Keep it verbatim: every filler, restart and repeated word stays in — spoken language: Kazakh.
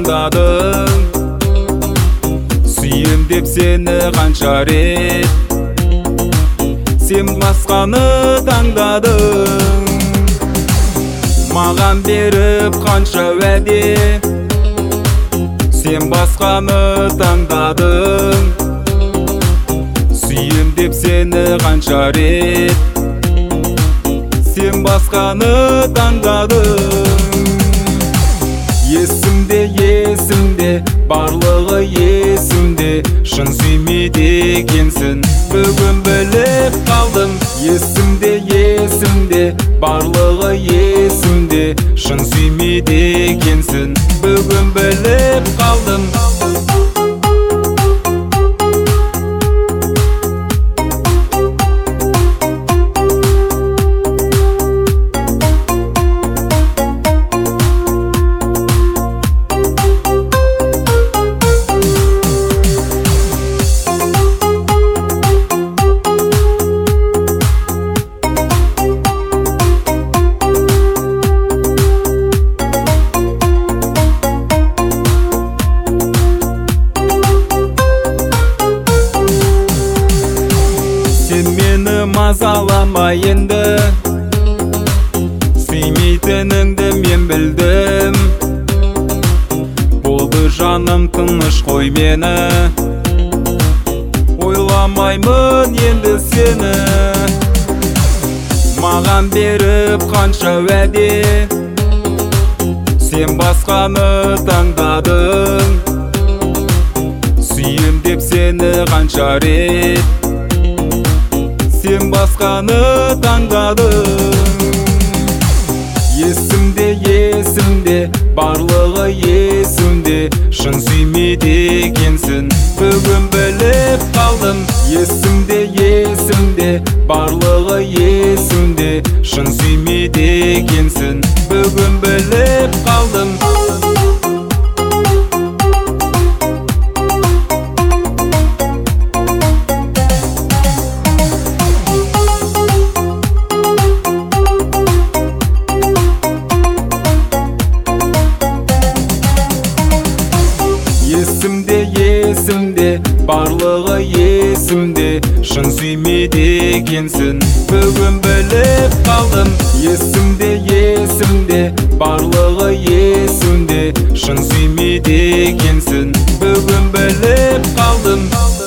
таңдадың, сүйем деп сені қанша рет, сен басқаны таңдадың. Маған беріп қанша уәде, сен басқаны таңдадың, сүйем деп сені қанша рет, сен басқаны таңдадың. Есімде, есімде, барлығы есімде, шын сүймейді екенсің, бүгін біліп қалдым. Есімде, есімде, барлығы есімде, шын сүймейді екенсің, бүгін біліп қалдым. Сен мені мазалама енді, сүймейтініңді мен білдім. Болды жаным, тыныш қой мені, ойламаймын енді сені. Маған беріп қанша уәде, сен басқаны таңдадың, сүйем деп сені қанша рет, сен басқаны таңдадың. Есімде, есімде, барлығы есімде, шын сүймейді екенсің, бүгін біліп қалдым. Есімде, есімде, барлығы есімде, шын сүймейді екенсің, бүгін біліп қалдым. Есімде, есімде, барлығы есімде, шын сүймейді екенсің, бүгін біліп қалдым. Есімде, есімде, барлығы есімде, шын сүймейді екенсің, бүгін біліп қалдым.